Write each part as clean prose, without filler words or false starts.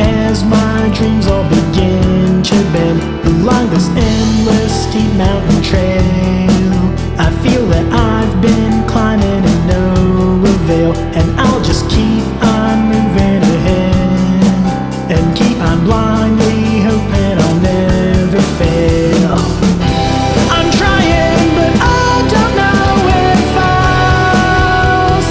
as my dreams all begin to bend along this endless steep mountain trail. I feel that I've been climbing in no avail, and I'll just keep on moving ahead and keep on blindly hoping I'll never fail. I'm trying, but I don't know if I'll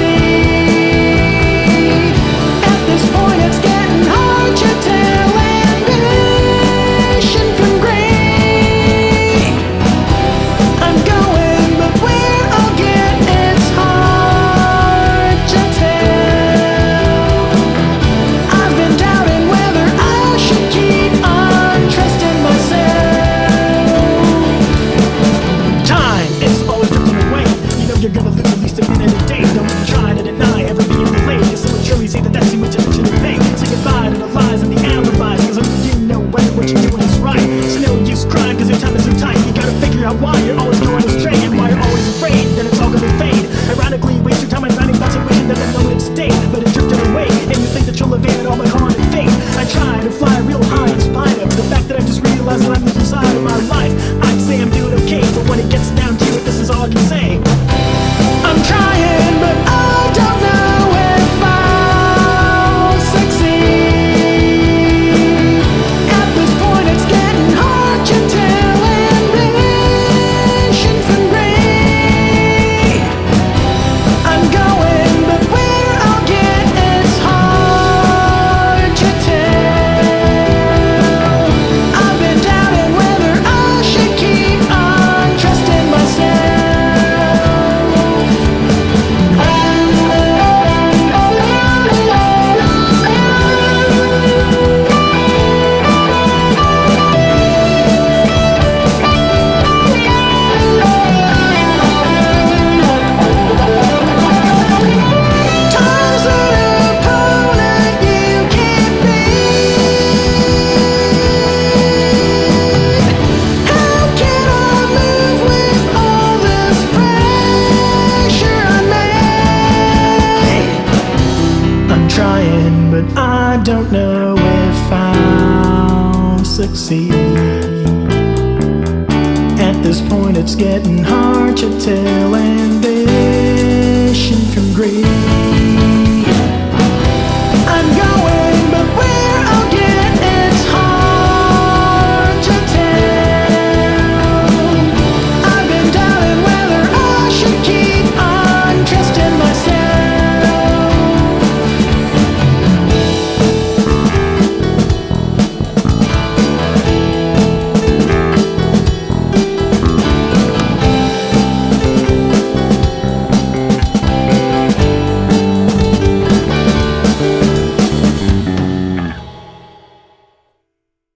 succeed. At this point it's getting hard to tell ambition from greed. I'm going, but where I'll get it's hard to tell. I've been doubting whether I should keep on trusting myself. Time is always drifting away. You know you're gonna lose at least a minute a day. Don't even try to deny ever being delayed. Cause someone surely say that that's too much attention to pay. Say goodbye to the lies and the alibis, cause only you know whether what you're doing is right. So no use crying cause your time is so tight. You gotta figure out why you're always going astray, and why you're always afraid that it's all gonna fade. Ironically, waste your time on finding thoughts and wishing that the moment stayed, but it drifted away, and you think that you'll evade it all by calling it fate. I try to fly real high in spite of the fact that I just realized that I'm losing sight of my life. I'd say I'm doing okay, but when it gets down to it, this is all I can say. I'm trying, but I don't know if I'll succeed. At this point it's getting hard to tell ambition from greed. I'm going, but where I'll get it's hard to tell. I've been doubting whether I should keep on trusting myself. Time's an opponent you can't beat. How can I move with all this pressure on me? I'm trying, but I don't know if I'll succeed. At this point it's getting hard to tell ambition from greed.